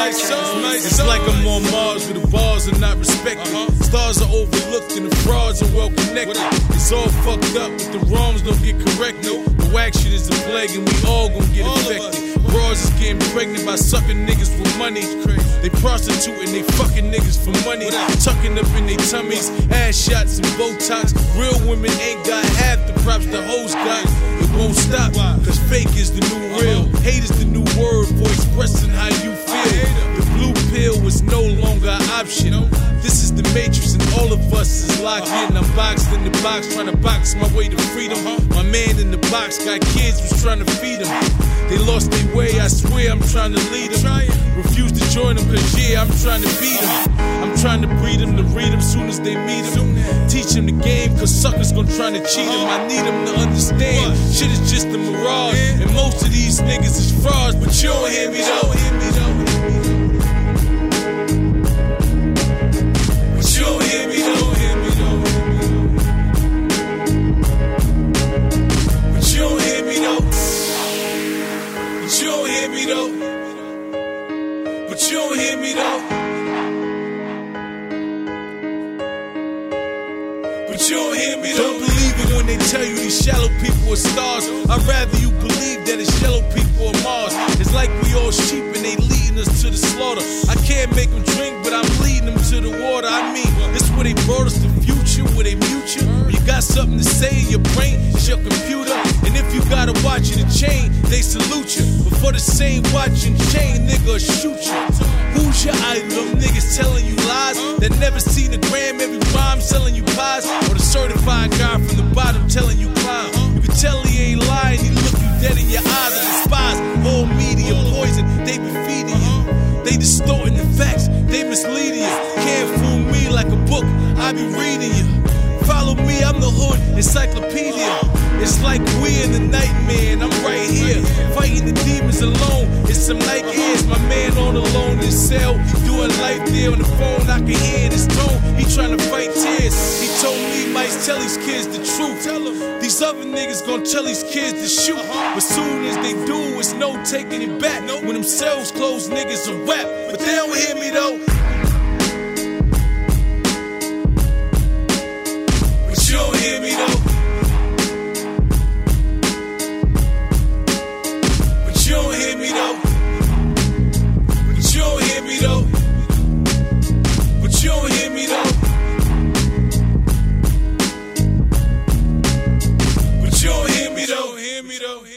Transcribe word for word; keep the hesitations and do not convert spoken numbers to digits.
nice song. It's like I'm on Mars where the bars are not respected. Stars are overlooked and the frauds are well connected. It's all fucked up, but the wrongs don't get corrected. The whack shit is a plague and we all gon' get affected. Bras is getting pregnant by sucking niggas for money. They prostituting, they fucking niggas for money. Tucking up in their tummies, ass shots and Botox. Real women ain't got half the props the hoes got. It won't stop, cause fake is the new real. Hate is the new word for expressing how you feel. The blue pill is no longer an option. This is the matrix and all of us is locked in. I'm boxed in the box, trying to box my way to freedom. My man in the box got kids, was trying to feed them. They lost their way, I swear I'm trying to lead them. Refuse to join them cause yeah, I'm trying to beat them. I'm trying to breed them, to read them soon as they meet them. Teach them the game cause suckers gon' try to cheat them. I need them to understand, shit is just a mirage. And most of these niggas is frauds, but you don't hear me though. But you don't hear me though. But you don't hear me though. But you don't hear me though. But you don't hear me though. But you don't hear me though. Don't believe it when they tell you these shallow people are stars. I'd rather you believe that it's yellow people are Mars. It's like we all sheep and they leading us to the slaughter. I can't make them drink, but I'm leading them to the water. I mean, this where they brought us the future, where they mute you. You got something to say in your brain, it's your computer. And if you gotta watch it and chain, they salute you. But for the same watch and chain, nigga, shoot you. Who's your idol? Them niggas telling you lies that never seen a gram, every rhyme selling you pies. Or the certified guy from the bottom telling you clown. You can tell he ain't lying, he look you dead in your eyes and despise. All media poison, they be feeding you. They distorting the facts, they misleading you. Can't fool me like a book, I be reading you. Follow me, I'm the hood encyclopedia. It's like we in the nightmare, and I'm right here fighting the demons alone. It's some Nike ears, my man on alone in his cell, doing life there on the phone. I can hear in his tone, he trying to fight tears. He told me he might tell these kids the truth. Tell him these other niggas gon' tell these kids to shoot. But soon as they do, it's no taking it back. When themselves close, niggas a rap, but they don't hear me though. But you don't hear me though. But you don't hear me though. But you don't hear me though. But you don't hear me though. But you don't hear me though. Hear me though.